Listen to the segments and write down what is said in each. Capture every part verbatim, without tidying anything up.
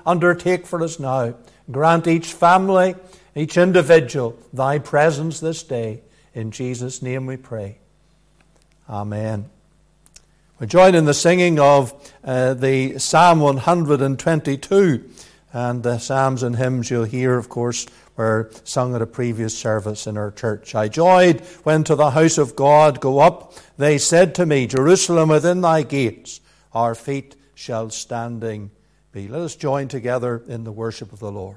undertake for us now. Grant each family, each individual, thy presence this day. In Jesus' name we pray. Amen. We join in the singing of uh, the Psalm one hundred twenty-two. And the psalms and hymns you'll hear, of course, were sung at a previous service in our church. I joyed when to the house of God go up. They said to me, Jerusalem within thy gates, our feet shall standing be. Let us join together in the worship of the Lord.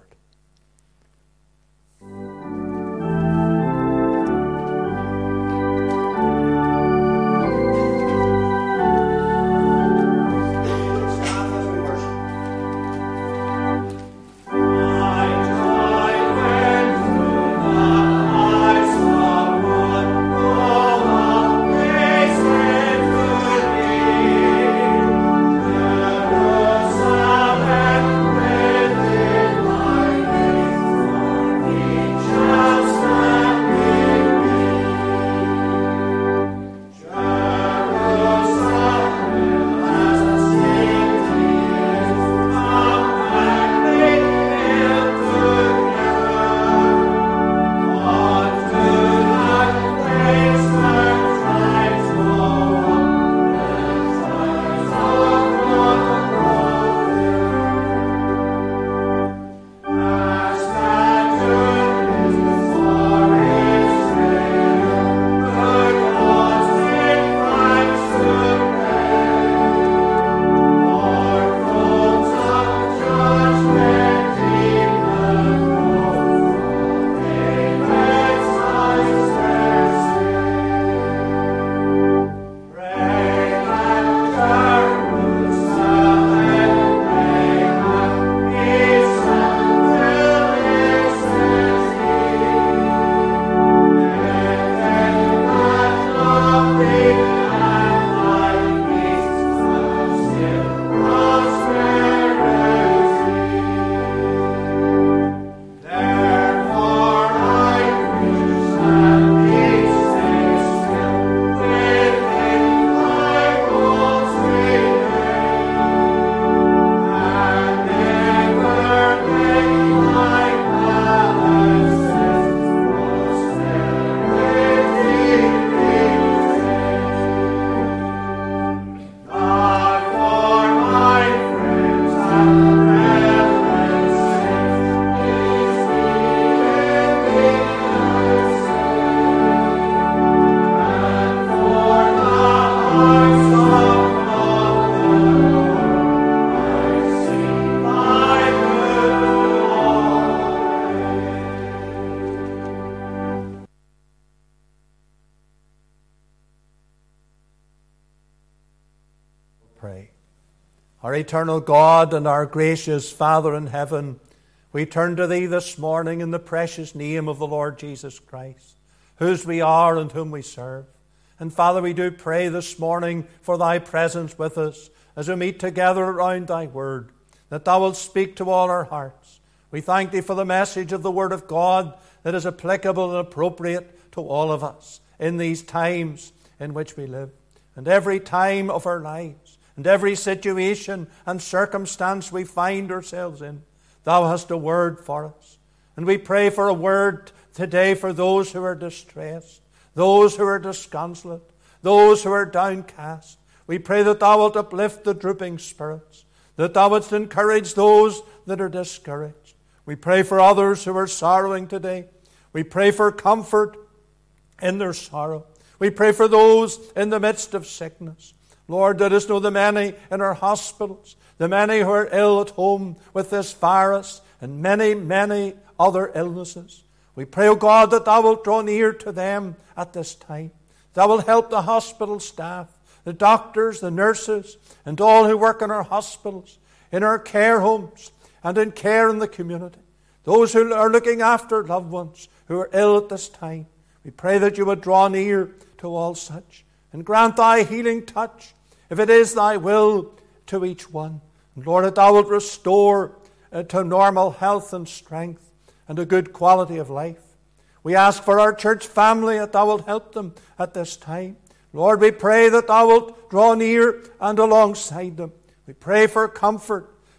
Pray. Our eternal God and our gracious Father in heaven, we turn to Thee this morning in the precious name of the Lord Jesus Christ, whose we are and whom we serve. And Father, we do pray this morning for Thy presence with us as we meet together around Thy Word, that Thou wilt speak to all our hearts. We thank Thee for the message of the Word of God that is applicable and appropriate to all of us in these times in which we live, and every time of our lives, and every situation and circumstance we find ourselves in. Thou hast a word for us. And we pray for a word today for those who are distressed, those who are disconsolate, those who are downcast. We pray that Thou wilt uplift the drooping spirits, that Thou wouldst encourage those that are discouraged. We pray for others who are sorrowing today. We pray for comfort in their sorrow. We pray for those in the midst of sickness. Lord, let us know the many in our hospitals, the many who are ill at home with this virus, and many, many other illnesses. We pray, O God, that Thou wilt draw near to them at this time. Thou wilt help the hospital staff, the doctors, the nurses, and all who work in our hospitals, in our care homes, and in care in the community. Those who are looking after loved ones who are ill at this time. We pray that You would draw near to all such, and grant Thy healing touch, if it is Thy will, to each one. And Lord, that Thou wilt restore uh, to normal health and strength and a good quality of life. We ask for our church family that Thou wilt help them at this time. Lord, we pray that Thou wilt draw near and alongside them. We pray for comfort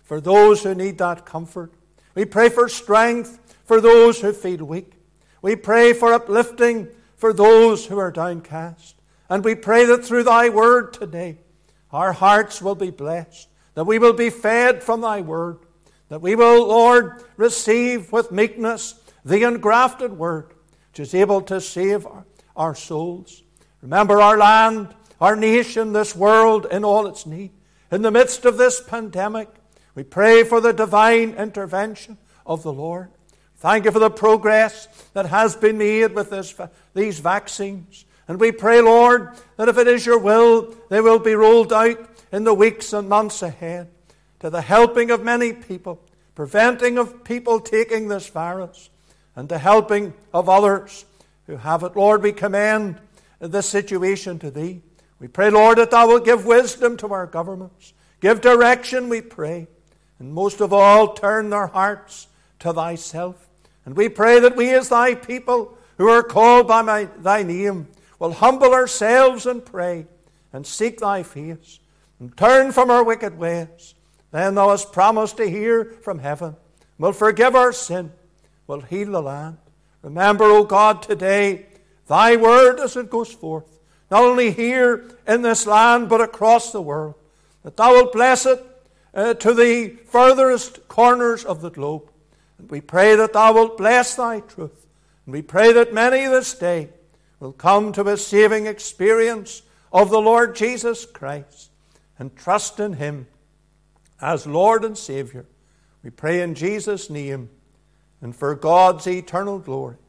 for those who need that comfort. We pray for strength for those who feel weak. We pray for uplifting for those who are downcast. And we pray that through thy word today, our hearts will be blessed, that we will be fed from thy word, that we will, Lord, receive with meekness the engrafted word, which is able to save our, our souls. Remember our land, our nation, this world in all its need. In the midst of this pandemic, we pray for the divine intervention of the Lord. Thank you for the progress that has been made with this, these vaccines. And we pray, Lord, that if it is your will, they will be rolled out in the weeks and months ahead to the helping of many people, preventing of people taking this virus, and the helping of others who have it. Lord, we commend this situation to thee. We pray, Lord, that thou wilt give wisdom to our governments. Give direction, we pray. And most of all, turn their hearts to thyself. And we pray that we as thy people who are called by my, thy name will humble ourselves and pray and seek thy face and turn from our wicked ways. Then thou hast promised to hear from heaven, will forgive our sin, will heal the land. Remember, O God, today thy word as it goes forth, not only here in this land but across the world, that thou wilt bless it uh, to the furthest corners of the globe. And we pray that thou wilt bless thy truth. And we pray that many this day will come to a saving experience of the Lord Jesus Christ and trust in him as Lord and Savior. We pray in Jesus' name and for God's eternal glory.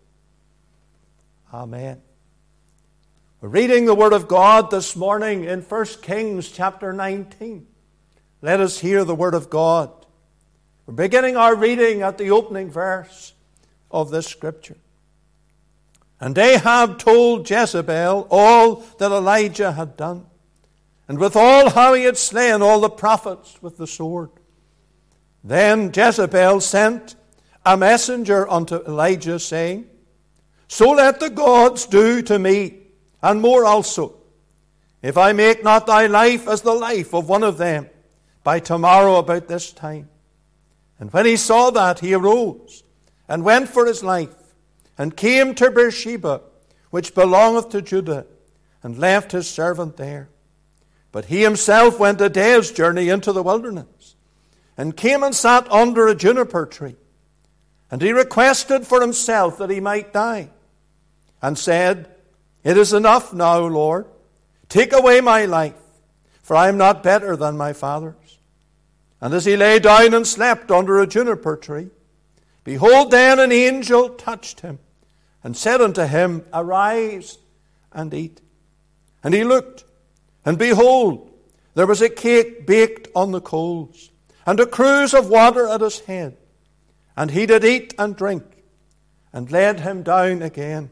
Amen. We're reading the Word of God this morning in First Kings chapter nineteen. Let us hear the Word of God. We're beginning our reading at the opening verse of this scripture. And Ahab told Jezebel all that Elijah had done, and withal how he had slain all the prophets with the sword. Then Jezebel sent a messenger unto Elijah, saying, So let the gods do to me, and more also, if I make not thy life as the life of one of them by tomorrow about this time. And when he saw that, he arose and went for his life, and came to Beersheba, which belongeth to Judah, and left his servant there. But he himself went a day's journey into the wilderness, and came and sat under a juniper tree. And he requested for himself that he might die, and said, It is enough now, Lord. Take away my life, for I am not better than my fathers. And as he lay down and slept under a juniper tree, behold, then an angel touched him, and said unto him, Arise and eat. And he looked, and behold, there was a cake baked on the coals, and a cruse of water at his head. And he did eat and drink, and laid him down again.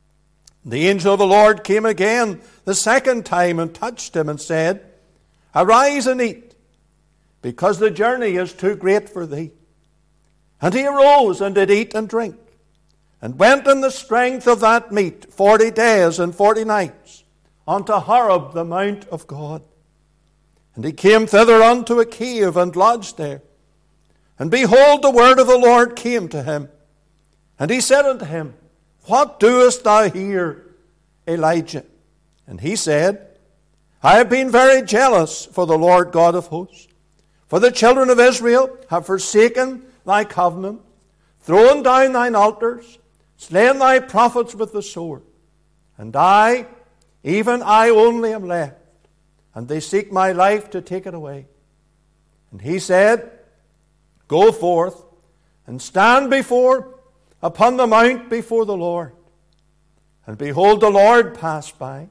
The angel of the Lord came again the second time, and touched him, and said, Arise and eat, because the journey is too great for thee. And he arose and did eat and drink, and went in the strength of that meat forty days and forty nights unto Horeb, the mount of God. And he came thither unto a cave, and lodged there. And behold, the word of the Lord came to him. And he said unto him, What doest thou here, Elijah? And he said, I have been very jealous for the Lord God of hosts. For the children of Israel have forsaken thy covenant, thrown down thine altars, slain thy prophets with the sword. And I, even I only am left, and they seek my life to take it away. And he said, Go forth, and stand before, upon the mount before the Lord. And behold, the Lord passed by,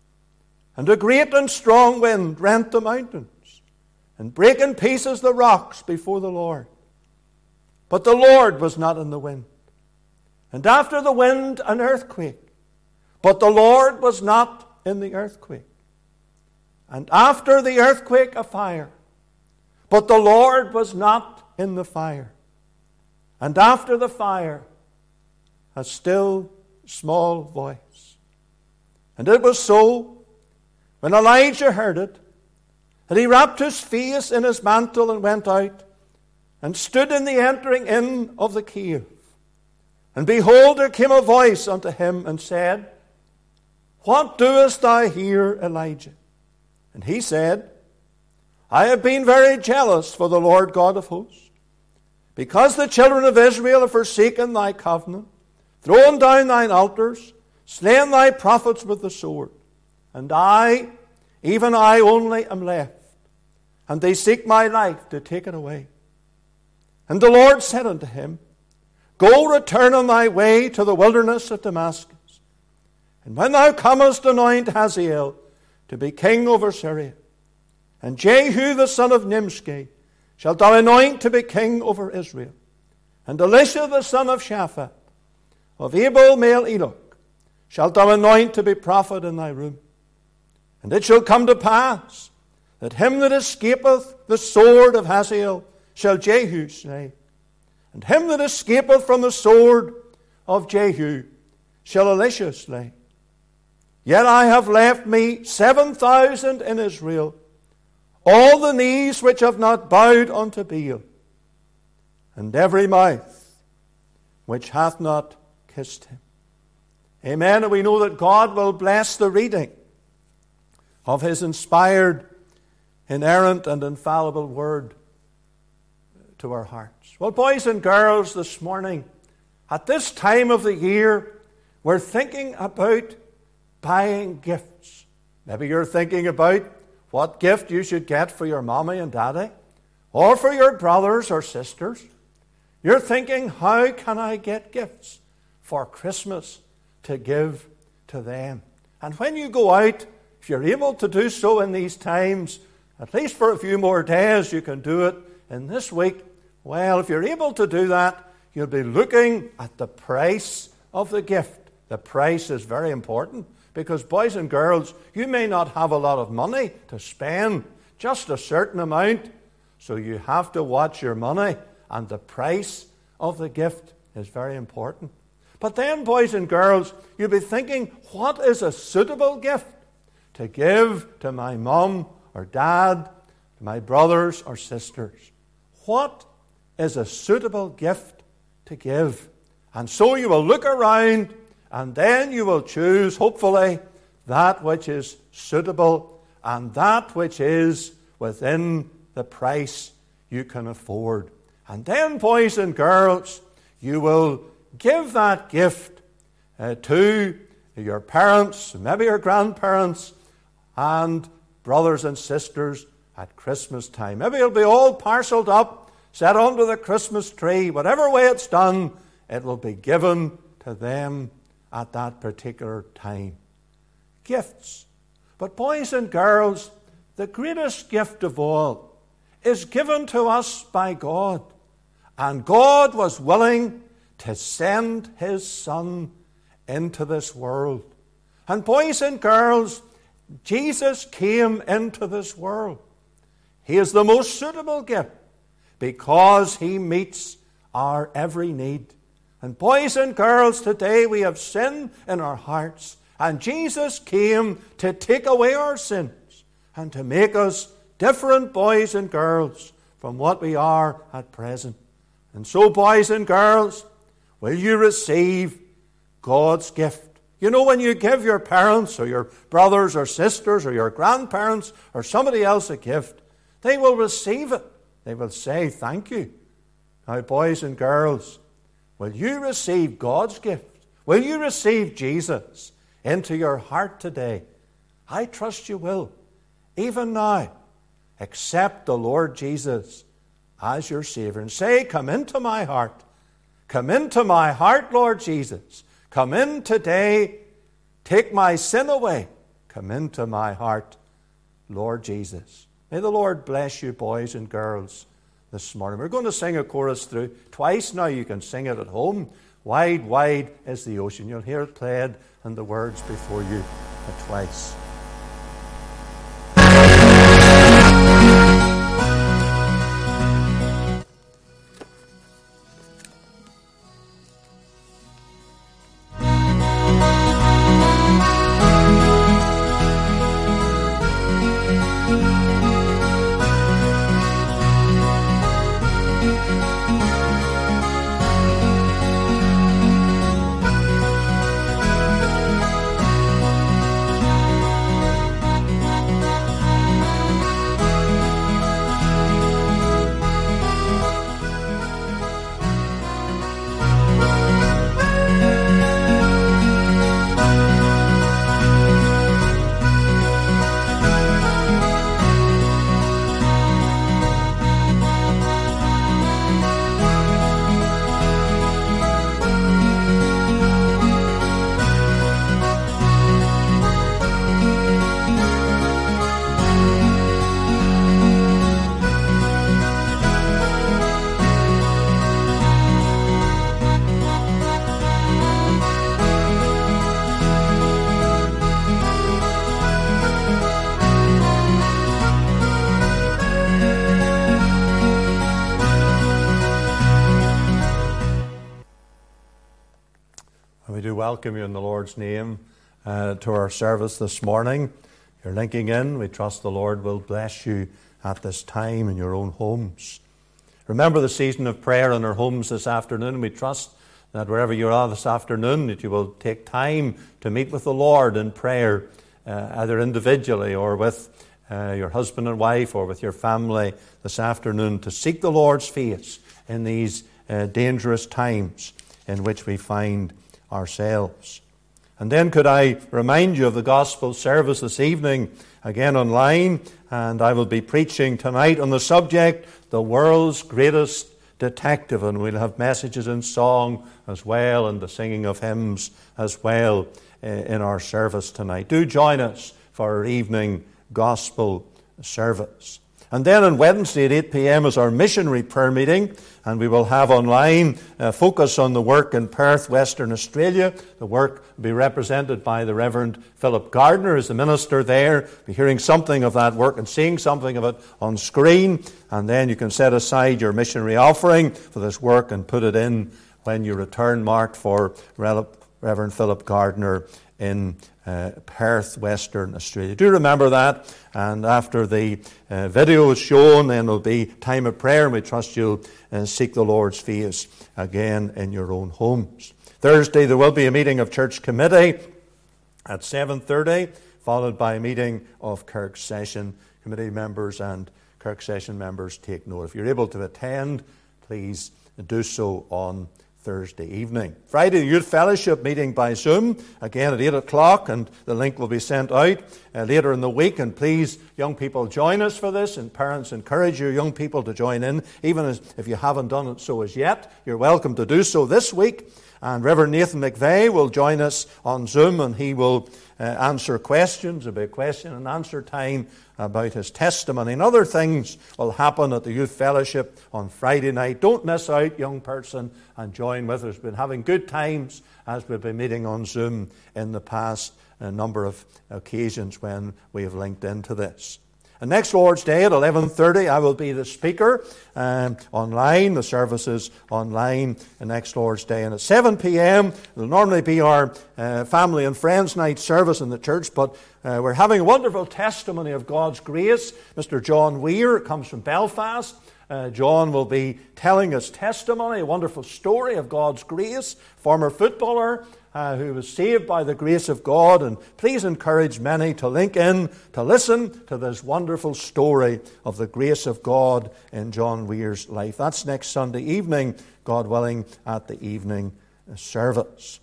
and a great and strong wind rent the mountains, and brake in pieces the rocks before the Lord. But the Lord was not in the wind. And after the wind, an earthquake. But the Lord was not in the earthquake. And after the earthquake, a fire. But the Lord was not in the fire. And after the fire, a still small voice. And it was so, when Elijah heard it, that he wrapped his face in his mantle and went out and stood in the entering in of the cave. And behold, there came a voice unto him, and said, What doest thou here, Elijah? And he said, I have been very jealous for the Lord God of hosts, because the children of Israel have forsaken thy covenant, thrown down thine altars, slain thy prophets with the sword. And I, even I only, am left, and they seek my life to take it away. And the Lord said unto him, Go, return on thy way to the wilderness of Damascus. And when thou comest, anoint Hazael to be king over Syria. And Jehu the son of Nimshi shalt thou anoint to be king over Israel. And Elisha the son of Shaphat of Abel Melech shalt thou anoint to be prophet in thy room. And it shall come to pass that him that escapeth the sword of Hazael shall Jehu slay. And him that escapeth from the sword of Jehu shall Elisha slay. Yet I have left me seven thousand in Israel, all the knees which have not bowed unto Baal, and every mouth which hath not kissed him. Amen. And we know that God will bless the reading of his inspired, inerrant, and infallible word to our hearts. Well, boys and girls, this morning, at this time of the year, we're thinking about buying gifts. Maybe you're thinking about what gift you should get for your mommy and daddy, or for your brothers or sisters. You're thinking, how can I get gifts for Christmas to give to them? And when you go out, if you're able to do so in these times, at least for a few more days, you can do it in this week. Well, if you're able to do that, you'll be looking at the price of the gift. The price is very important because, boys and girls, you may not have a lot of money to spend, just a certain amount. So you have to watch your money, and the price of the gift is very important. But then, boys and girls, you'll be thinking, what is a suitable gift to give to my mum or dad, to my brothers or sisters? What is a suitable gift to give? And so you will look around, and then you will choose, hopefully, that which is suitable and that which is within the price you can afford. And then, boys and girls, you will give that gift uh, to your parents, maybe your grandparents, and brothers and sisters at Christmas time. Maybe it'll be all parcelled up, set under the Christmas tree. Whatever way it's done, it will be given to them at that particular time. Gifts. But boys and girls, the greatest gift of all is given to us by God. And God was willing to send his Son into this world. And boys and girls, Jesus came into this world. He is the most suitable gift because he meets our every need. And boys and girls, today we have sin in our hearts, and Jesus came to take away our sins and to make us different boys and girls from what we are at present. And so, boys and girls, will you receive God's gift? You know, when you give your parents or your brothers or sisters or your grandparents or somebody else a gift, they will receive it. They will say, thank you. Now, boys and girls, will you receive God's gift? Will you receive Jesus into your heart today? I trust you will. Even now, accept the Lord Jesus as your Savior and say, come into my heart. Come into my heart, Lord Jesus. Come in today. Take my sin away. Come into my heart, Lord Jesus. May the Lord bless you, boys and girls, this morning. We're going to sing a chorus through twice now. You can sing it at home. Wide, wide is the ocean. You'll hear it played and the words before you twice. We do welcome you in the Lord's name uh, to our service this morning. You're linking in. We trust the Lord will bless you at this time in your own homes. Remember the season of prayer in our homes this afternoon. We trust that wherever you are this afternoon, that you will take time to meet with the Lord in prayer, uh, either individually or with uh, your husband and wife or with your family this afternoon, to seek the Lord's face in these uh, dangerous times in which we find ourselves. And then could I remind you of the gospel service this evening, again online, and I will be preaching tonight on the subject, the world's greatest detective, and we'll have messages in song as well and the singing of hymns as well uh, in our service tonight. Do join us for our evening gospel service. And then on Wednesday at eight p.m. is our missionary prayer meeting, and we will have online a focus on the work in Perth, Western Australia. The work will be represented by the Reverend Philip Gardner as the minister there. Be hearing something of that work and seeing something of it on screen, and then you can set aside your missionary offering for this work and put it in when you return, marked for Reverend Philip Gardner in uh, Perth, Western Australia. Do remember that. And after the uh, video is shown, then there'll be time of prayer, and we trust you'll uh, seek the Lord's face again in your own homes. Thursday there will be a meeting of church committee at seven thirty, followed by a meeting of Kirk Session. Committee members and Kirk Session members, take note. If you're able to attend, please do so on Thursday evening. Friday, the Youth Fellowship meeting by Zoom, again at eight o'clock, and the link will be sent out uh, later in the week. And please, young people, join us for this, and parents, encourage your young people to join in, even as, if you haven't done it so as yet. You're welcome to do so this week. And Reverend Nathan McVeigh will join us on Zoom, and he will uh, answer questions, about question and answer time about his testimony. And other things will happen at the Youth Fellowship on Friday night. Don't miss out, young person, and join with us. We've been having good times as we've been meeting on Zoom in the past a number of occasions when we have linked into this. And next Lord's Day at eleven thirty, I will be the speaker um, online. The service is online the next Lord's Day. And at seven p.m, it will normally be our uh, family and friends night service in the church, but uh, we're having a wonderful testimony of God's grace. Mister John Weir comes from Belfast. Uh, John will be telling his testimony, a wonderful story of God's grace, former footballer, Uh, who was saved by the grace of God. And please encourage many to link in, to listen to this wonderful story of the grace of God in John Weir's life. That's next Sunday evening, God willing, at the evening service.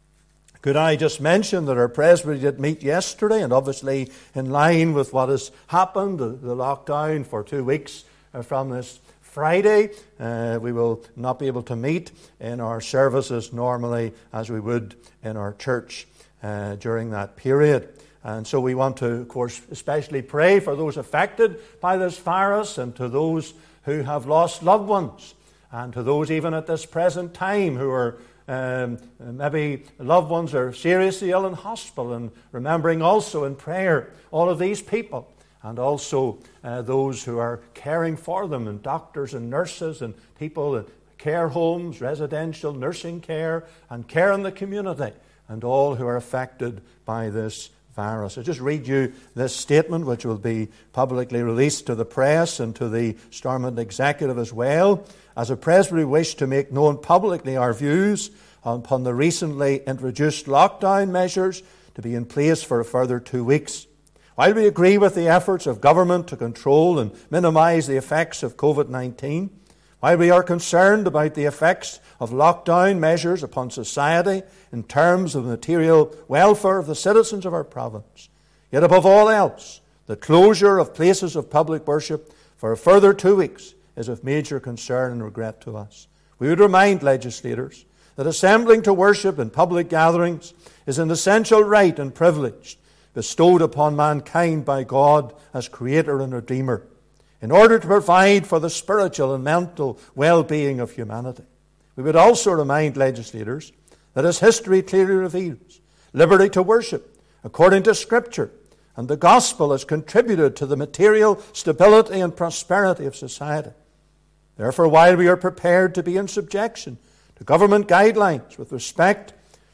Could I just mention that our presbytery did meet yesterday, and obviously in line with what has happened, the, the lockdown for two weeks uh, from this Friday, uh, we will not be able to meet in our services normally as we would in our church uh, during that period. And so we want to, of course, especially pray for those affected by this virus, and to those who have lost loved ones, and to those even at this present time who are um, maybe loved ones are seriously ill in hospital, and remembering also in prayer all of these people. And also uh, those who are caring for them, and doctors and nurses and people in care homes, residential nursing care, and care in the community, and all who are affected by this virus. I'll just read you this statement, which will be publicly released to the press and to the Stormont Executive as well. As a presbytery, we wish to make known publicly our views upon the recently introduced lockdown measures to be in place for a further two weeks. While we agree with the efforts of government to control and minimise the effects of covid nineteen, while we are concerned about the effects of lockdown measures upon society in terms of the material welfare of the citizens of our province, yet above all else, the closure of places of public worship for a further two weeks is of major concern and regret to us. We would remind legislators that assembling to worship in public gatherings is an essential right and privilege bestowed upon mankind by God as Creator and Redeemer, in order to provide for the spiritual and mental well-being of humanity. We would also remind legislators that, as history clearly reveals, liberty to worship, according to Scripture, and the gospel has contributed to the material stability and prosperity of society. Therefore, while we are prepared to be in subjection to government guidelines with respect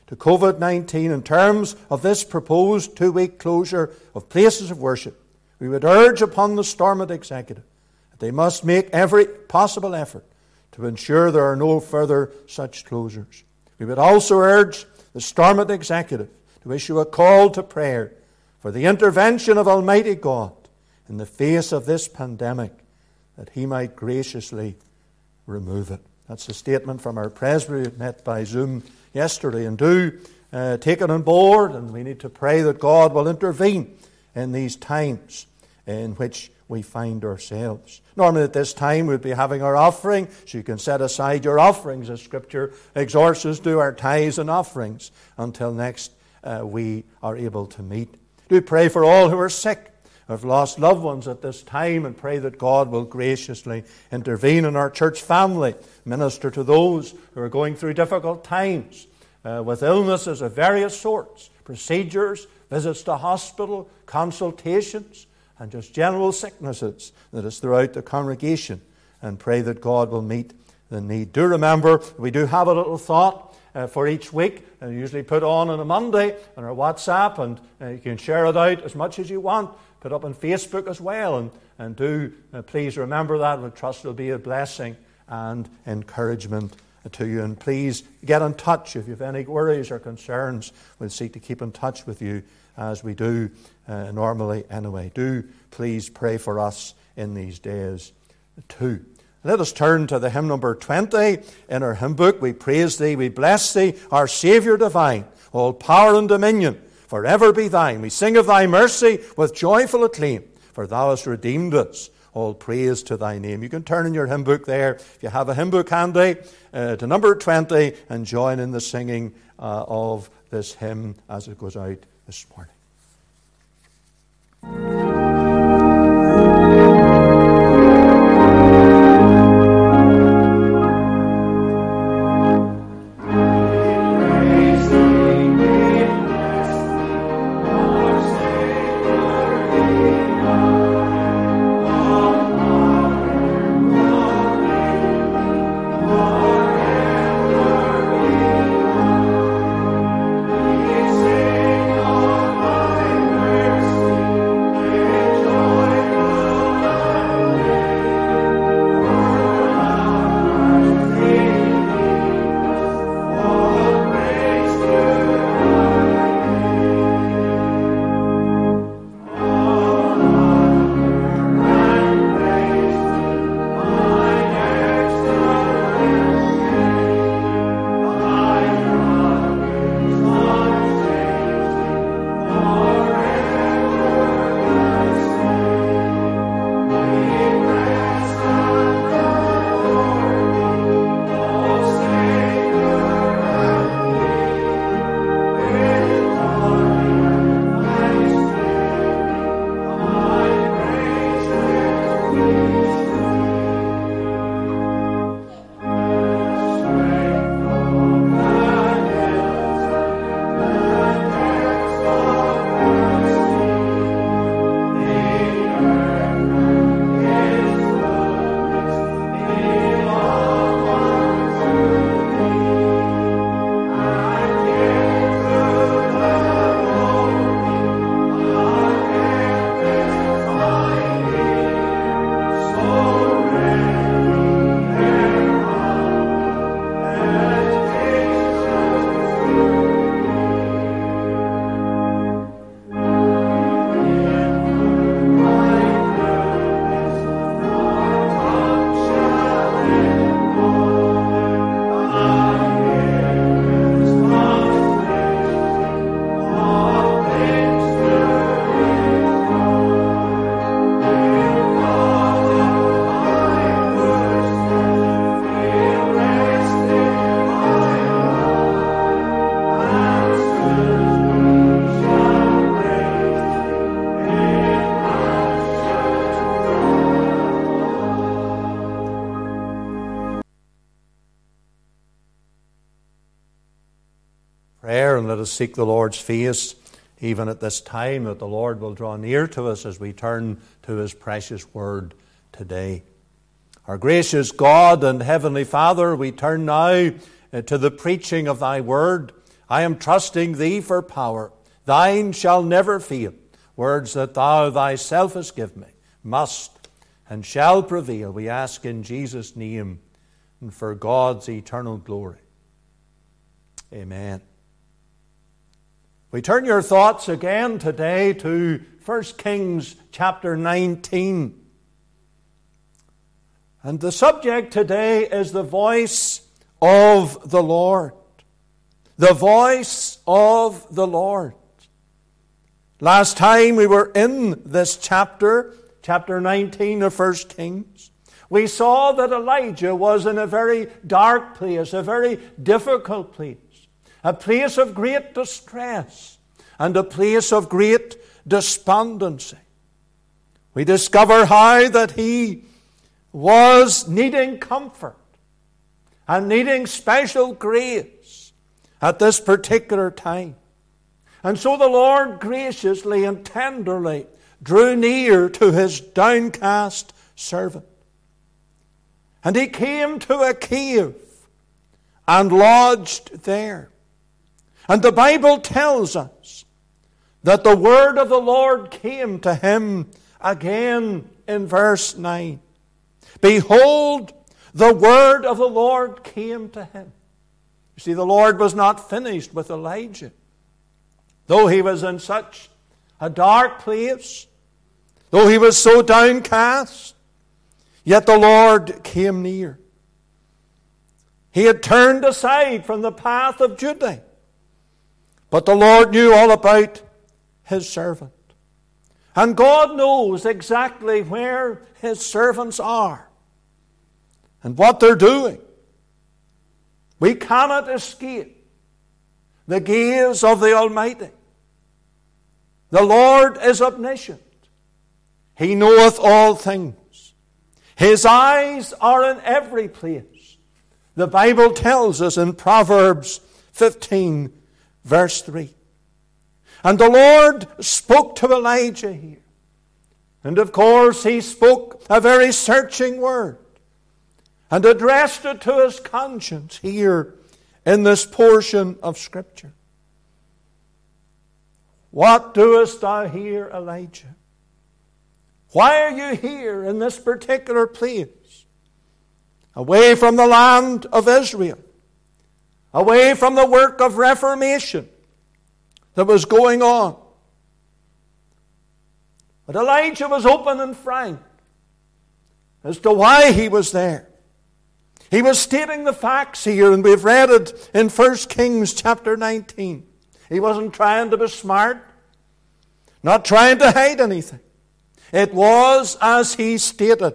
to COVID nineteen in terms of this proposed two-week closure of places of worship, we would urge upon the Stormont Executive that they must make every possible effort to ensure there are no further such closures. We would also urge the Stormont Executive to issue a call to prayer for the intervention of Almighty God in the face of this pandemic, that He might graciously remove it. That's a statement from our presbytery met by Zoom yesterday. And do uh, take it on board, and we need to pray that God will intervene in these times in which we find ourselves. Normally at this time we'd be having our offering, so you can set aside your offerings as Scripture exhorts us to, our tithes and offerings, until next uh, we are able to meet. Do pray for all who are sick, who have lost loved ones at this time, and pray that God will graciously intervene in our church family, minister to those who are going through difficult times uh, with illnesses of various sorts, procedures, visits to hospital, consultations, and just general sicknesses that is throughout the congregation, and pray that God will meet the need. Do remember, we do have a little thought uh, for each week, and usually put on on a Monday on our WhatsApp, and uh, you can share it out as much as you want, put up on Facebook as well, and, and do uh, please remember that. We trust it will be a blessing and encouragement to you. And please get in touch if you have any worries or concerns. We'll seek to keep in touch with you as we do uh, normally anyway. Do please pray for us in these days too. Let us turn to the hymn number twenty in our hymn book. We praise Thee, we bless Thee, our Saviour divine. All power and dominion forever be Thine. We sing of Thy mercy with joyful acclaim, for Thou hast redeemed us. All praise to Thy name. You can turn in your hymn book there, if you have a hymn book handy, uh, to number twenty, and join in the singing uh, of this hymn as it goes out this morning. Prayer, and let us seek the Lord's face even at this time, that the Lord will draw near to us as we turn to His precious word today. Our gracious God and Heavenly Father, we turn now to the preaching of Thy word, I am trusting thee for power. Thine shall never fail. Words that thou thyself hast given me must and shall prevail. We ask in Jesus' name and for God's eternal glory. Amen. We turn your thoughts again today to First Kings chapter nineteen. And the subject today is the voice of the Lord. The voice of the Lord. Last time we were in this chapter, chapter nineteen of First Kings, we saw that Elijah was in a very dark place, a very difficult place, a place of great distress and a place of great despondency. We discover how that he was needing comfort and needing special grace at this particular time. And so the Lord graciously and tenderly drew near to his downcast servant. And he came to a cave and lodged there. And the Bible tells us that the word of the Lord came to him again in verse nine. Behold, the word of the Lord came to him. You see, the Lord was not finished with Elijah. Though he was in such a dark place, though he was so downcast, yet the Lord came near. He had turned aside from the path of duty, but the Lord knew all about his servant. And God knows exactly where his servants are and what they're doing. We cannot escape the gaze of the Almighty. The Lord is omniscient. He knoweth all things. His eyes are in every place. The Bible tells us in Proverbs fifteen, verse three. And the Lord spoke to Elijah here. And of course he spoke a very searching word and addressed it to his conscience here in this portion of Scripture. What doest thou here, Elijah? Why are you here in this particular place? Away from the land of Israel. Away from the work of reformation that was going on. But Elijah was open and frank as to why he was there. He was stating the facts here, and we've read it in First Kings chapter nineteen. He wasn't trying to be smart, not trying to hide anything. It was as he stated.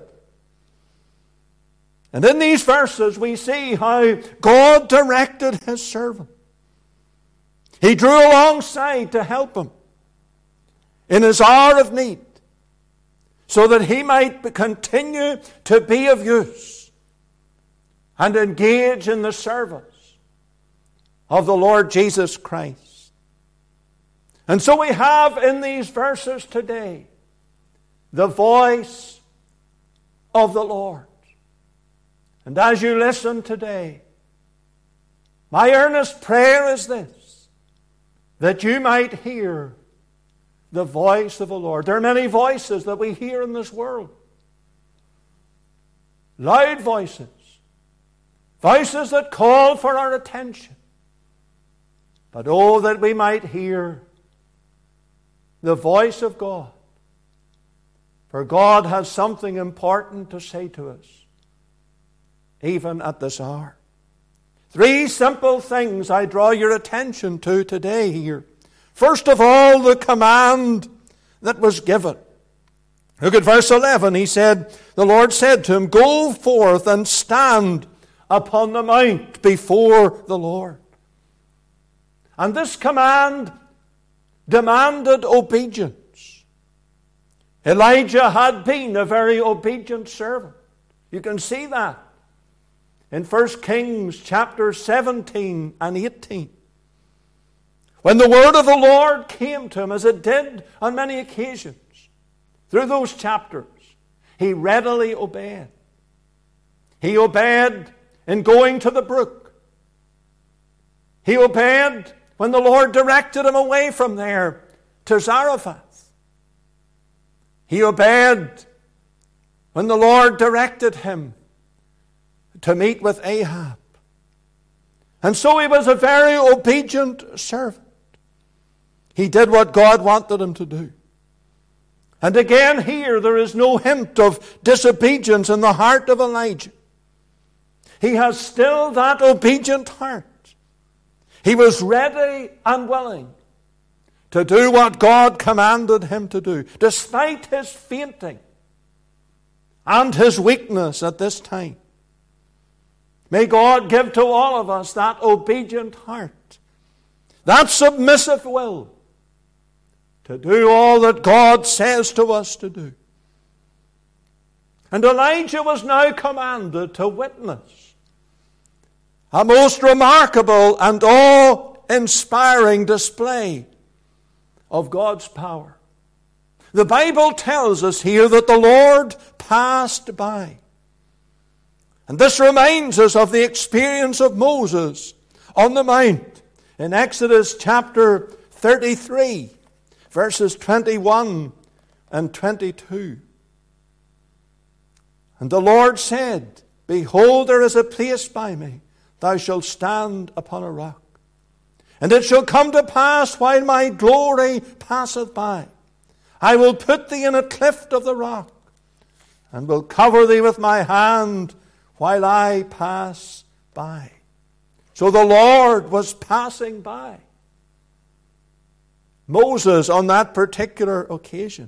And in these verses we see how God directed his servant. He drew alongside to help him in his hour of need, so that he might continue to be of use and engage in the service of the Lord Jesus Christ. And so we have in these verses today the voice of the Lord. And as you listen today, my earnest prayer is this, that you might hear the voice of the Lord. There are many voices that we hear in this world. Loud voices. Voices that call for our attention. But oh, that we might hear the voice of God. For God has something important to say to us, even at this hour. Three simple things I draw your attention to today here. First of all, the command that was given. Look at verse eleven. He said, the Lord said to him, go forth and stand upon the mount before the Lord. And this command demanded obedience. Elijah had been a very obedient servant. You can see that in First Kings chapter seventeen and eighteen. When the word of the Lord came to him, as it did on many occasions through those chapters, he readily obeyed. He obeyed in going to the brook. He obeyed when the Lord directed him away from there to Zarephath. He obeyed when the Lord directed him to meet with Ahab. And so he was a very obedient servant. He did what God wanted him to do. And again here, there is no hint of disobedience in the heart of Elijah. He has still that obedient heart. He was ready and willing to do what God commanded him to do, despite his fainting and his weakness at this time. May God give to all of us that obedient heart, that submissive will, to do all that God says to us to do. And Elijah was now commanded to witness a most remarkable and awe-inspiring display of God's power. The Bible tells us here that the Lord passed by. And this reminds us of the experience of Moses on the mount in Exodus chapter thirty-three, verses twenty-one and twenty-two. And the Lord said, Behold, there is a place by me. Thou shalt stand upon a rock. And it shall come to pass, while my glory passeth by, I will put thee in a cleft of the rock, and will cover thee with my hand while I pass by. So the Lord was passing by Moses on that particular occasion.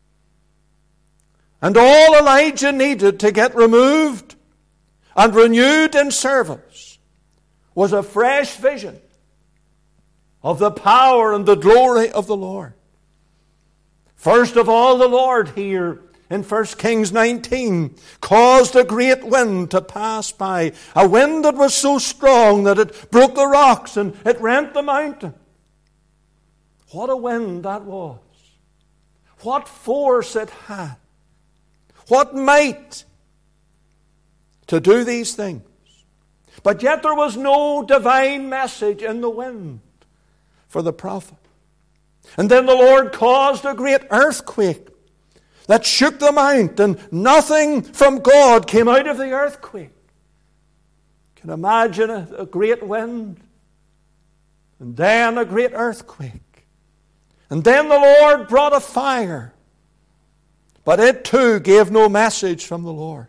And all Elijah needed to get removed and renewed in service was a fresh vision of the power and the glory of the Lord. First of all, the Lord here in First Kings nineteen caused a great wind to pass by, a wind that was so strong that it broke the rocks and it rent the mountain. What a wind that was. What force it had. What might to do these things. But yet there was no divine message in the wind for the prophet. And then the Lord caused a great earthquake that shook the mount, and nothing from God came out of the earthquake. You can imagine a, a great wind, and then a great earthquake. And then the Lord brought a fire, but it too gave no message from the Lord.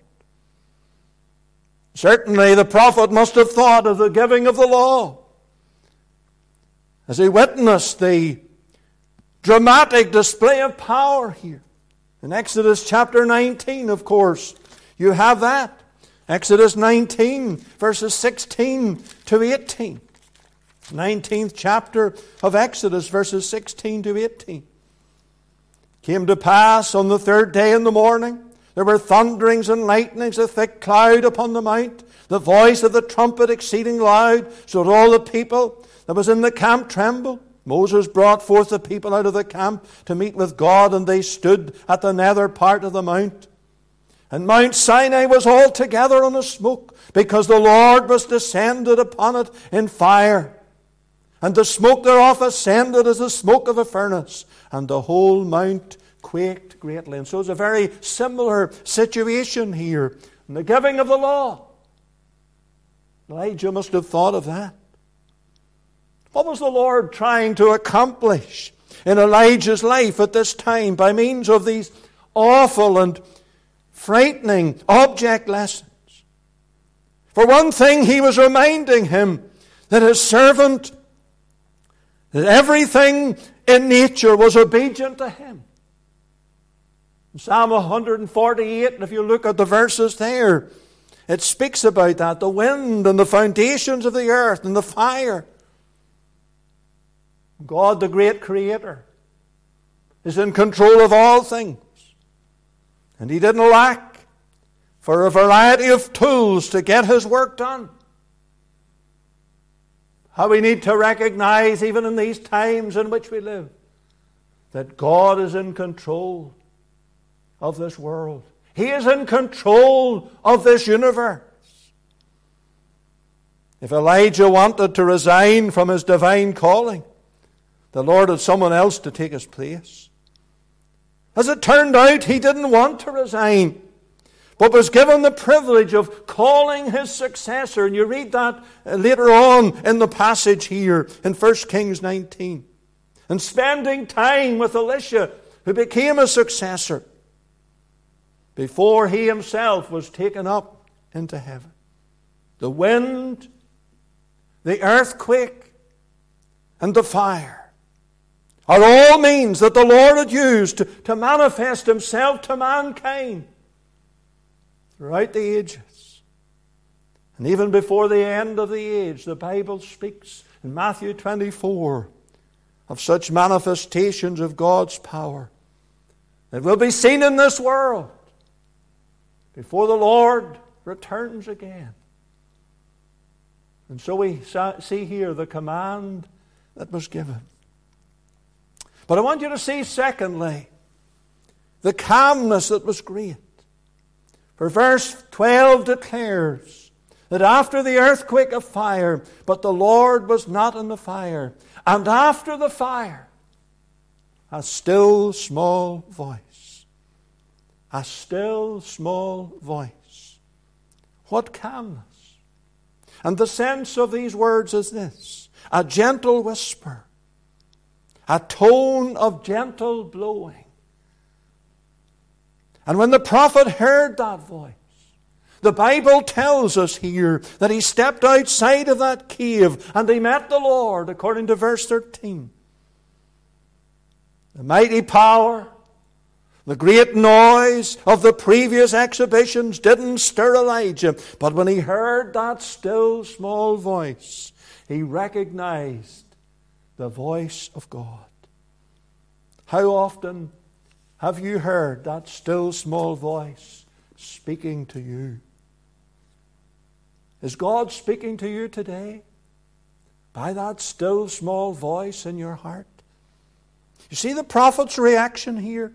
Certainly the prophet must have thought of the giving of the law as he witnessed the dramatic display of power here. In Exodus chapter nineteen, of course, you have that. Exodus nineteen, verses sixteen to eighteen. nineteenth chapter of Exodus, verses sixteen to eighteen. Came to pass on the third day in the morning, there were thunderings and lightnings, a thick cloud upon the mount, the voice of the trumpet exceeding loud, so that all the people that was in the camp trembled. Moses brought forth the people out of the camp to meet with God, and they stood at the nether part of the mount. And Mount Sinai was altogether on a smoke, because the Lord was descended upon it in fire. And the smoke thereof ascended as the smoke of a furnace, and the whole mount quaked greatly. And so it's a very similar situation here in the giving of the law. Elijah must have thought of that. What was the Lord trying to accomplish in Elijah's life at this time by means of these awful and frightening object lessons? For one thing, he was reminding him that his servant, that everything in nature was obedient to him. In Psalm one forty-eight, and if you look at the verses there, it speaks about that. The wind and the foundations of the earth and the fire. God, the great Creator, is in control of all things. And He didn't lack for a variety of tools to get His work done. How we need to recognize, even in these times in which we live, that God is in control of this world. He is in control of this universe. If Elijah wanted to resign from his divine calling, the Lord had someone else to take his place. As it turned out, he didn't want to resign, but was given the privilege of calling his successor. And you read that later on in the passage here in First Kings nineteen. And spending time with Elisha, who became a successor, before he himself was taken up into heaven. The wind, the earthquake, and the fire are all means that the Lord had used to, to manifest himself to mankind throughout the ages. And even before the end of the age, the Bible speaks in Matthew twenty-four of such manifestations of God's power that will be seen in this world before the Lord returns again. And so we see here the command that was given. But I want you to see, secondly, the calmness that was great. For verse twelve declares that after the earthquake of fire, but the Lord was not in the fire. And after the fire, a still small voice. A still small voice. What calmness. And the sense of these words is this: a gentle whisper, a tone of gentle blowing. And when the prophet heard that voice, the Bible tells us here that he stepped outside of that cave and he met the Lord, according to verse thirteen. The mighty power, the great noise of the previous exhibitions didn't stir Elijah, but when he heard that still small voice, he recognized the voice of God. How often have you heard that still small voice speaking to you? Is God speaking to you today by that still small voice in your heart? You see the prophet's reaction here?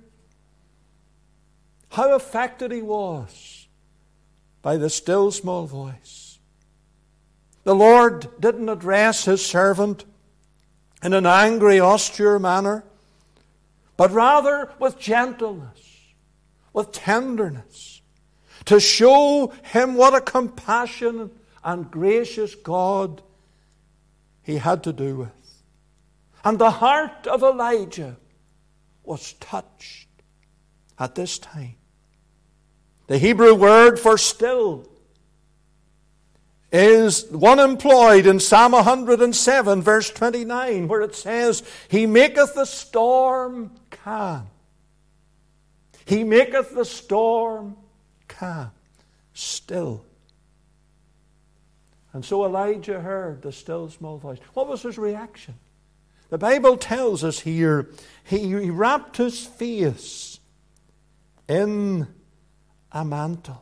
How affected he was by the still small voice. The Lord didn't address his servant in an angry, austere manner, but rather with gentleness, with tenderness, to show him what a compassionate and gracious God he had to do with. And the heart of Elijah was touched at this time. The Hebrew word for still is one employed in Psalm one hundred seven, verse twenty-nine, where it says, He maketh the storm calm. He maketh the storm calm, still. And so Elijah heard the still small voice. What was his reaction? The Bible tells us here, he wrapped his face in a mantle.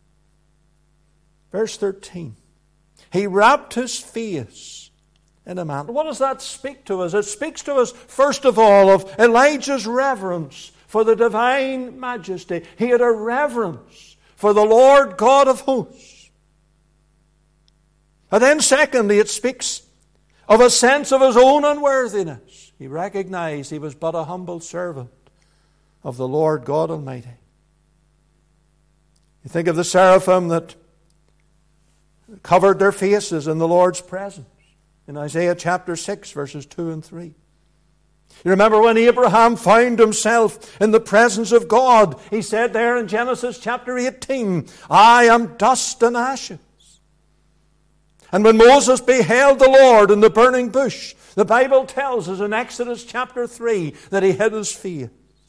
Verse thirteen. He wrapped his face in a mantle. What does that speak to us? It speaks to us, first of all, of Elijah's reverence for the divine majesty. He had a reverence for the Lord God of hosts. And then secondly, it speaks of a sense of his own unworthiness. He recognized he was but a humble servant of the Lord God Almighty. You think of the seraphim that covered their faces in the Lord's presence in Isaiah chapter six, verses two and three. You remember when Abraham found himself in the presence of God, he said there in Genesis chapter eighteen, I am dust and ashes. And when Moses beheld the Lord in the burning bush, the Bible tells us in Exodus chapter three that he hid his face.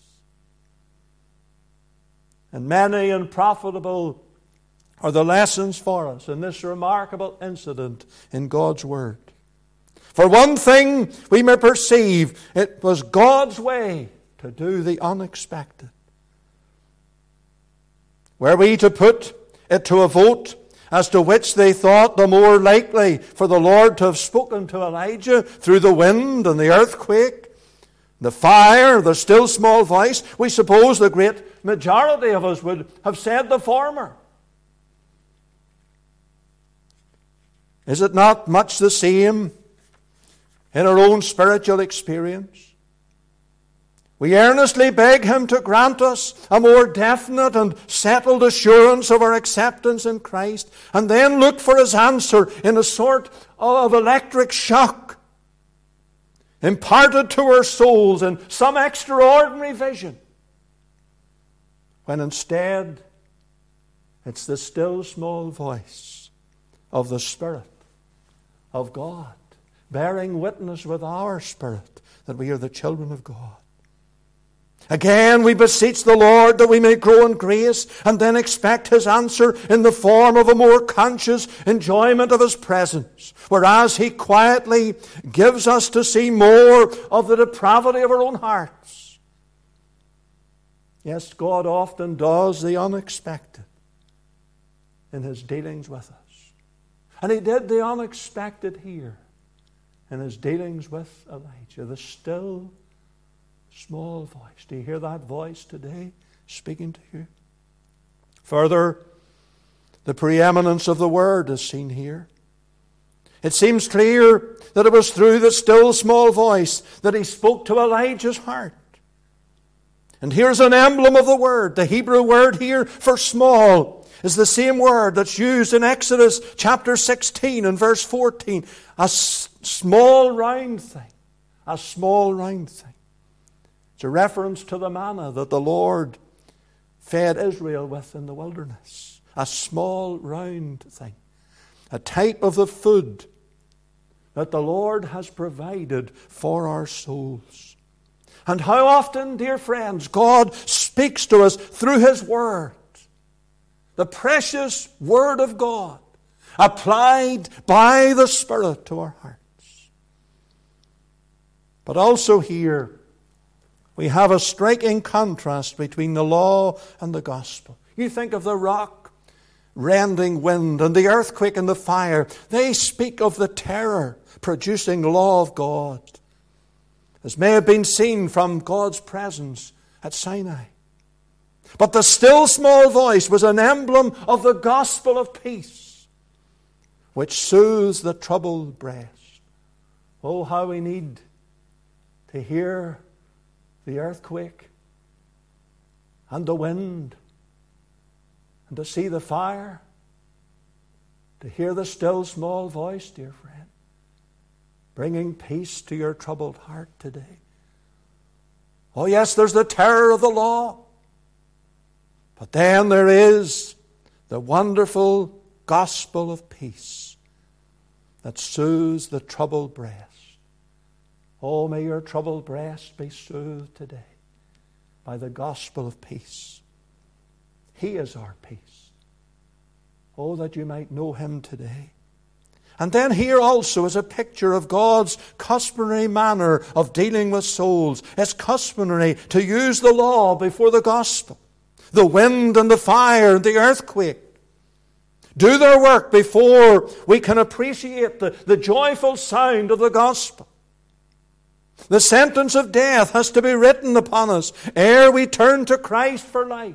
And many and profitable are the lessons for us in this remarkable incident in God's Word. For one thing we may perceive, it was God's way to do the unexpected. Were we to put it to a vote as to which they thought the more likely for the Lord to have spoken to Elijah through the wind and the earthquake, the fire, the still small voice, we suppose the great majority of us would have said the former. Is it not much the same in our own spiritual experience? We earnestly beg Him to grant us a more definite and settled assurance of our acceptance in Christ, and then look for His answer in a sort of electric shock, imparted to our souls in some extraordinary vision, when instead it's the still small voice of the Spirit of God, bearing witness with our spirit that we are the children of God. Again, we beseech the Lord that we may grow in grace, and then expect His answer in the form of a more conscious enjoyment of His presence, whereas He quietly gives us to see more of the depravity of our own hearts. Yes, God often does the unexpected in His dealings with us. And He did the unexpected here in His dealings with Elijah, the still small voice. Do you hear that voice today speaking to you? Further, the preeminence of the Word is seen here. It seems clear that it was through the still small voice that He spoke to Elijah's heart. And here's an emblem of the Word. The Hebrew word here for small is the same word that's used in Exodus chapter sixteen and verse fourteen. A s- small round thing. A small round thing. It's a reference to the manna that the Lord fed Israel with in the wilderness. A small round thing. A type of the food that the Lord has provided for our souls. And how often, dear friends, God speaks to us through His Word. The precious Word of God, applied by the Spirit to our hearts. But also here, we have a striking contrast between the law and the gospel. You think of the rock rending wind and the earthquake and the fire. They speak of the terror producing law of God, as may have been seen from God's presence at Sinai. But the still small voice was an emblem of the gospel of peace, which soothes the troubled breast. Oh, how we need to hear the earthquake and the wind, and to see the fire, to hear the still small voice, dear friend, bringing peace to your troubled heart today. Oh yes, there's the terror of the law, but then there is the wonderful gospel of peace that soothes the troubled breast. Oh, may your troubled breast be soothed today by the gospel of peace. He is our peace. Oh, that you might know Him today. And then here also is a picture of God's customary manner of dealing with souls. It's customary to use the law before the gospel. The wind and the fire and the earthquake do their work before we can appreciate the, the joyful sound of the gospel. The sentence of death has to be written upon us ere we turn to Christ for life.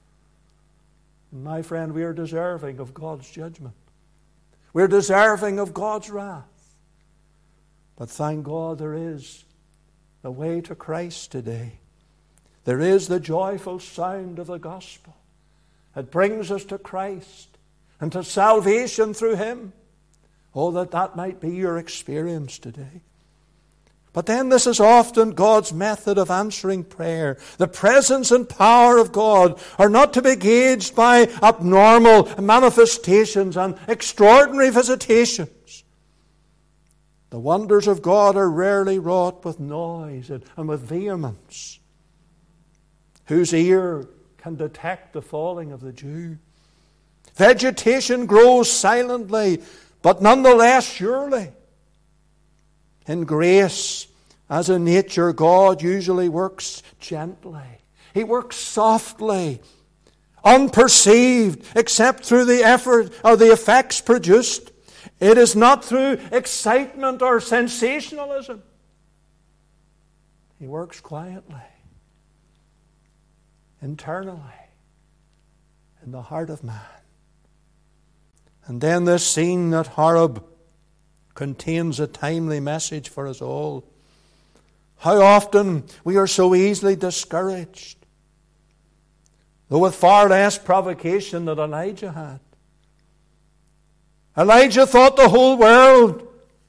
My friend, we are deserving of God's judgment. We're deserving of God's wrath. But thank God there is the way to Christ today. There is the joyful sound of the gospel. It brings us to Christ and to salvation through Him. Oh, that that might be your experience today. But then this is often God's method of answering prayer. The presence and power of God are not to be gauged by abnormal manifestations and extraordinary visitations. The wonders of God are rarely wrought with noise and with vehemence. Whose ear can detect the falling of the dew? Vegetation grows silently, but nonetheless surely. In grace, as in nature, God usually works gently. He works softly, unperceived, except through the effort or the effects produced. It is not through excitement or sensationalism. He works quietly, internally, in the heart of man. And then this scene at Horeb contains a timely message for us all. How often we are so easily discouraged, though with far less provocation than Elijah had. Elijah thought the whole world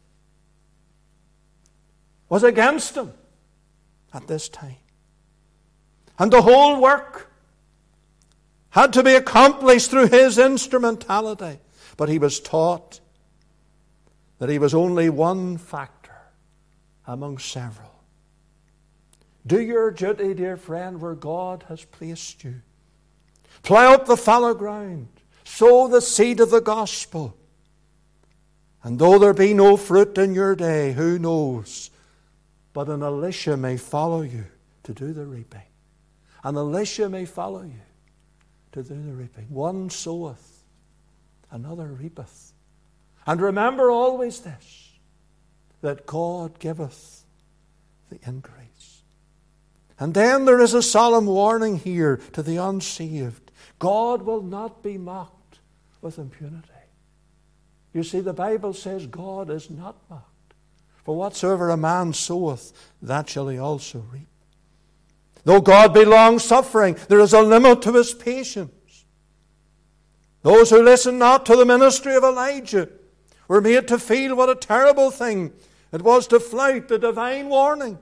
was against him at this time. And the whole work had to be accomplished through his instrumentality. But he was taught that he was only one factor among several. Do your duty, dear friend, where God has placed you. Plough up the fallow ground. Sow the seed of the gospel. And though there be no fruit in your day, who knows? But an Elisha may follow you to do the reaping. An Elisha may follow you to do the reaping. One soweth, another reapeth. And remember always this, that God giveth the increase. And then there is a solemn warning here to the unsaved. God will not be mocked with impunity. You see, the Bible says God is not mocked. For whatsoever a man soweth, that shall he also reap. Though God be long-suffering, there is a limit to his patience. Those who listen not to the ministry of Elijah were made to feel what a terrible thing it was to flout the divine warnings.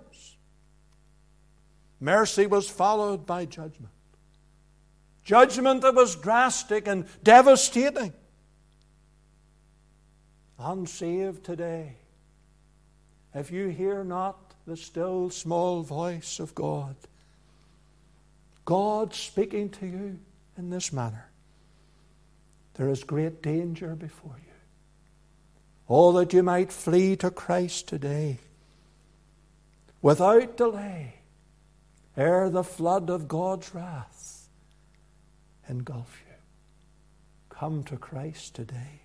Mercy was followed by judgment. Judgment that was drastic and devastating. Unsaved today, if you hear not the still small voice of God, God speaking to you in this manner, there is great danger before you. Oh, that you might flee to Christ today without delay, ere the flood of God's wrath engulf you. Come to Christ today.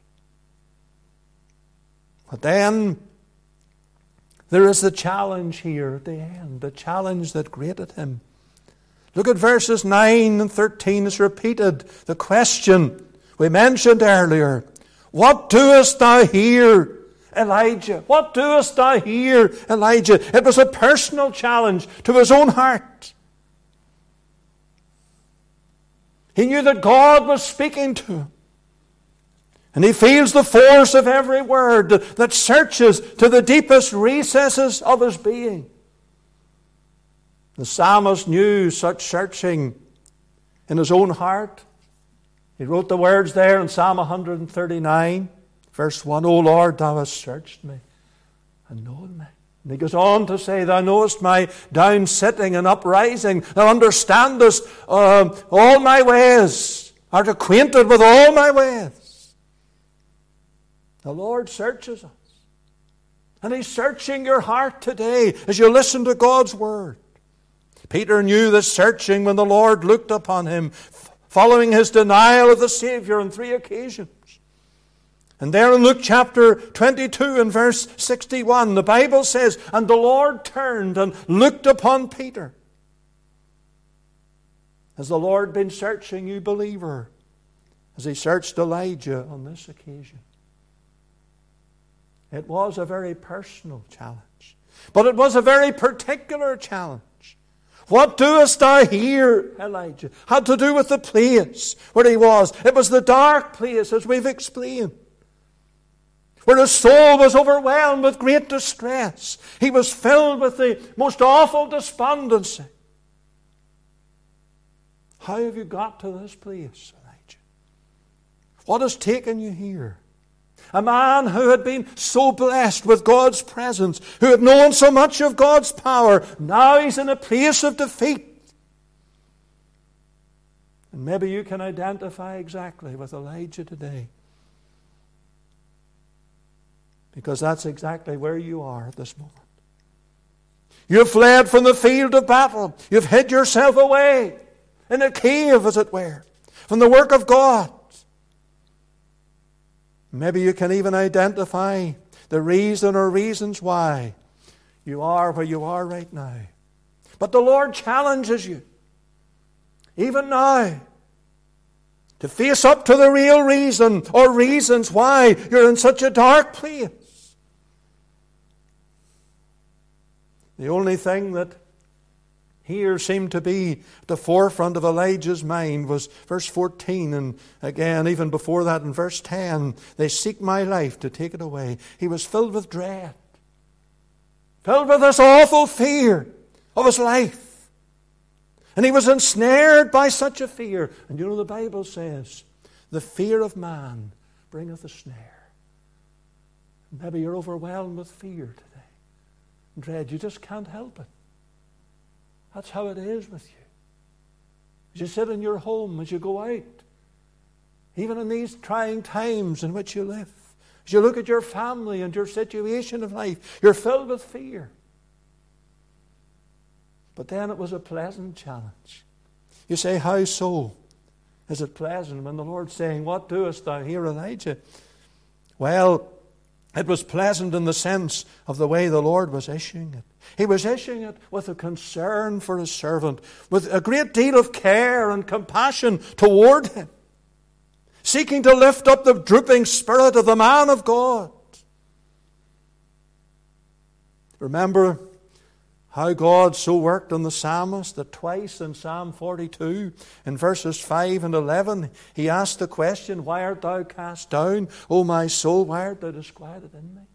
But then there is the challenge here at the end, the challenge that grated him. Look at verses nine and thirteen. It's repeated. The question we mentioned earlier. What doest thou here, Elijah? What doest thou here, Elijah? It was a personal challenge to his own heart. He knew that God was speaking to him. And he feels the force of every word that searches to the deepest recesses of his being. The psalmist knew such searching in his own heart. He wrote the words there in Psalm one thirty-nine, verse one, O Lord, thou hast searched me and known me. And he goes on to say, Thou knowest my down sitting and uprising. Thou understandest uh, all my ways, art acquainted with all my ways. The Lord searches us. And He's searching your heart today as you listen to God's Word. Peter knew the searching when the Lord looked upon him, following his denial of the Savior on three occasions. And there in Luke chapter twenty-two and verse sixty-one, the Bible says, And the Lord turned and looked upon Peter. Has the Lord been searching you, believer, as He searched Elijah on this occasion? It was a very personal challenge. But it was a very particular challenge. What doest thou here, Elijah? Had to do with the place where he was. It was the dark place, as we've explained, where his soul was overwhelmed with great distress. He was filled with the most awful despondency. How have you got to this place, Elijah? What has taken you here? A man who had been so blessed with God's presence, who had known so much of God's power, now he's in a place of defeat. And maybe you can identify exactly with Elijah today. Because that's exactly where you are at this moment. You've fled from the field of battle. You've hid yourself away in a cave, as it were, from the work of God. Maybe you can even identify the reason or reasons why you are where you are right now. But the Lord challenges you, even now, to face up to the real reason or reasons why you're in such a dark place. The only thing that here seemed to be at the forefront of Elijah's mind was verse fourteen, and again, even before that in verse ten, they seek my life to take it away. He was filled with dread, filled with this awful fear of his life. And he was ensnared by such a fear. And you know the Bible says, the fear of man bringeth a snare. Maybe you're overwhelmed with fear today. Dread, you just can't help it. That's how it is with you. As you sit in your home, as you go out, even in these trying times in which you live, as you look at your family and your situation of life, you're filled with fear. But then it was a pleasant challenge. You say, how so? Is it pleasant when the Lord's saying, what doest thou here, Elijah? Well, it was pleasant in the sense of the way the Lord was issuing it. He was issuing it with a concern for his servant, with a great deal of care and compassion toward him, seeking to lift up the drooping spirit of the man of God. Remember how God so worked on the psalmist that twice in Psalm forty-two, in verses five and eleven, he asked the question, why art thou cast down, O my soul, why art thou disquieted in me?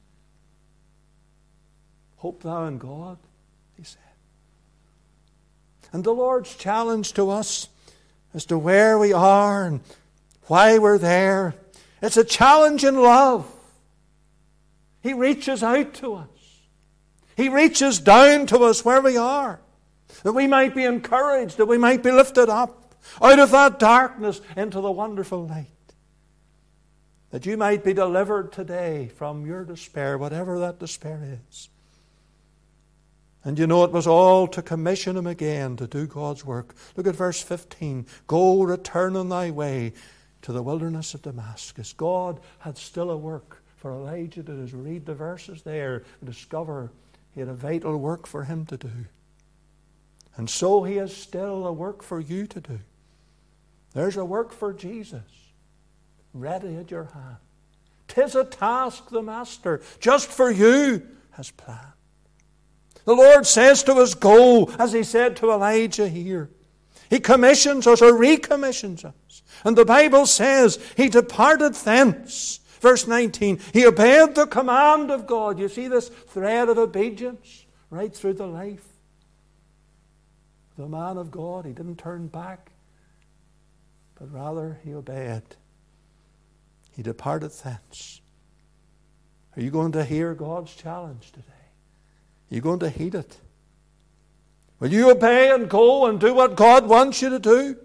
Hope thou in God, he said. And the Lord's challenge to us as to where we are and why we're there, it's a challenge in love. He reaches out to us. He reaches down to us where we are, that we might be encouraged, that we might be lifted up out of that darkness into the wonderful light, that you might be delivered today from your despair, whatever that despair is. And you know it was all to commission him again to do God's work. Look at verse fifteen. Go, return on thy way to the wilderness of Damascus. God had still a work for Elijah to just read the verses there and discover he had a vital work for him to do. And so he has still a work for you to do. There's a work for Jesus ready at your hand. 'Tis a task the Master just for you has planned. The Lord says to us, go, as he said to Elijah here. He commissions us or recommissions us. And the Bible says he departed thence. Verse nineteen, he obeyed the command of God. You see this thread of obedience right through the life of the man of God. He didn't turn back, but rather he obeyed. He departed thence. Are you going to hear God's challenge today? Are you going to heed it? Will you obey and go and do what God wants you to do?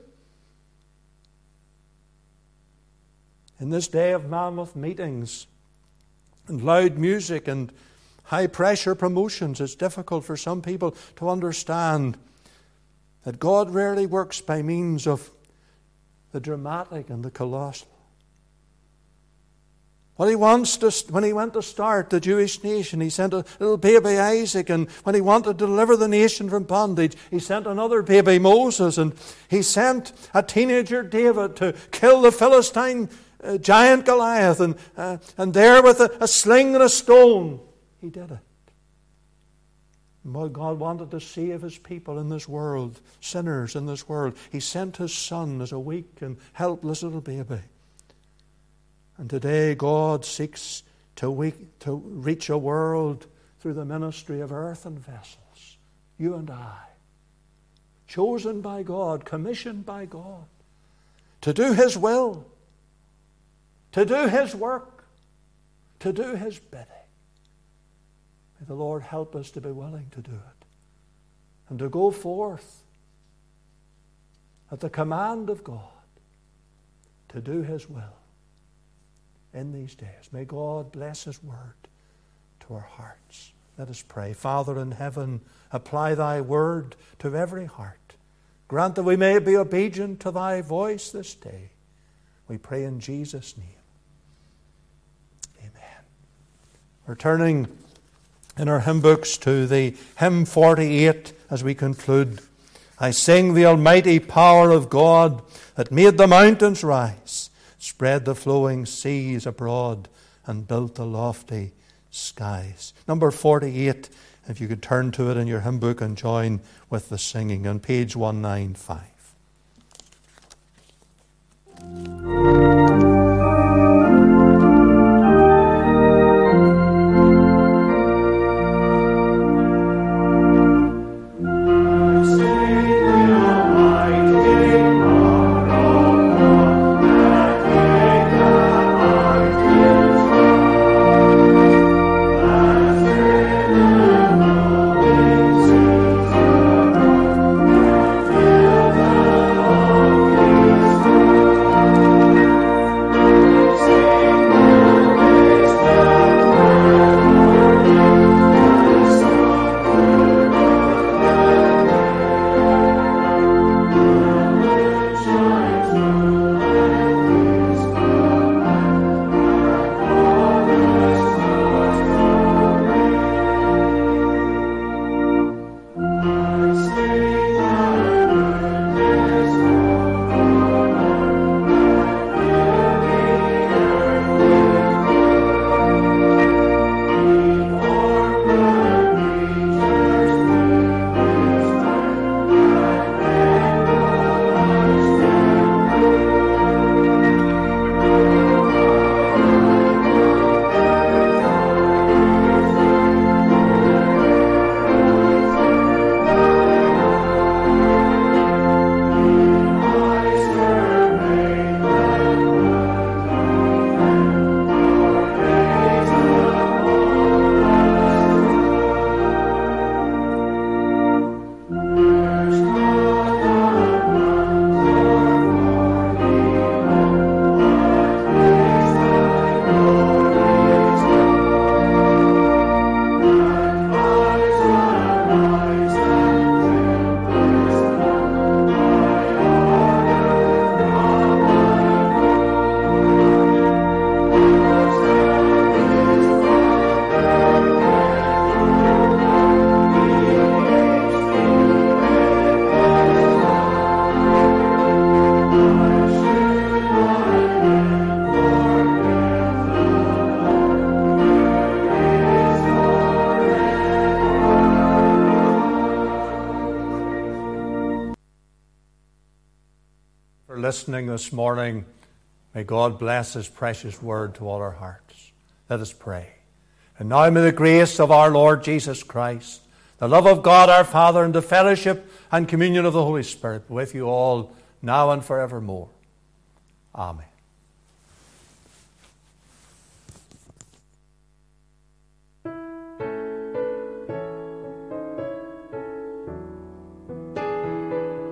In this day of mammoth meetings and loud music and high-pressure promotions, it's difficult for some people to understand that God rarely works by means of the dramatic and the colossal. What he wants to, when he went to start the Jewish nation, he sent a little baby Isaac, and when he wanted to deliver the nation from bondage, he sent another baby Moses, and he sent a teenager David to kill the Philistine uh, giant Goliath, and uh, and there with a, a sling and a stone, he did it. And what God wanted to save his people in this world, sinners in this world, he sent his son as a weak and helpless little baby. And today God seeks to, weak, to reach a world through the ministry of earthen vessels. You and I. Chosen by God, commissioned by God. To do his will. To do his work. To do his bidding. May the Lord help us to be willing to do it. And to go forth at the command of God. To do his will. In these days. May God bless his word to our hearts. Let us pray. Father in heaven, apply thy word to every heart. Grant that we may be obedient to thy voice this day. We pray in Jesus' name. Amen. We're turning in our hymn books to the hymn forty-eight as we conclude. I sing the almighty power of God that made the mountains rise, spread the flowing seas abroad, and built the lofty skies. Number forty-eight, if you could turn to it in your hymn book and join with the singing on page one ninety-five. Listening this morning, may God bless His precious word to all our hearts. Let us pray. And now may the grace of our Lord Jesus Christ, the love of God our Father, and the fellowship and communion of the Holy Spirit be with you all now and forevermore. Amen.